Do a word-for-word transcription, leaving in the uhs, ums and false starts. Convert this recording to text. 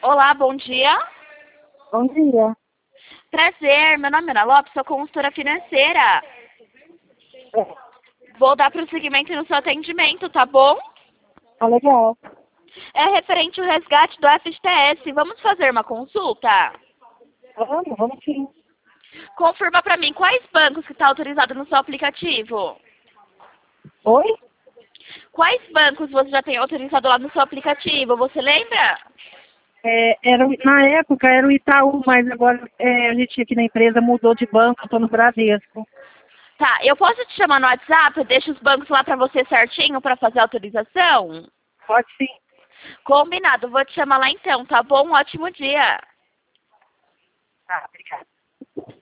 Olá, bom dia. Bom dia. Prazer, meu nome é Ana Lopes, sou consultora financeira. É, Vou dar prosseguimento no seu atendimento, tá bom? tá legal. É referente ao resgate do F G T S. Vamos fazer uma consulta? Vamos, vamos sim. Confirma pra mim quais bancos que está autorizado no seu aplicativo. Oi? Quais bancos você já tem autorizado lá no seu aplicativo? Você lembra? É, era, o- na época era o Itaú, mas agora é, a gente aqui na empresa mudou de banco, estou no Bradesco. Tá, eu posso te chamar no WhatsApp? Eu deixo os bancos lá pra você certinho pra fazer a autorização? Pode sim. Combinado, vou te chamar lá então, tá bom? Um ótimo dia. Tá, obrigada.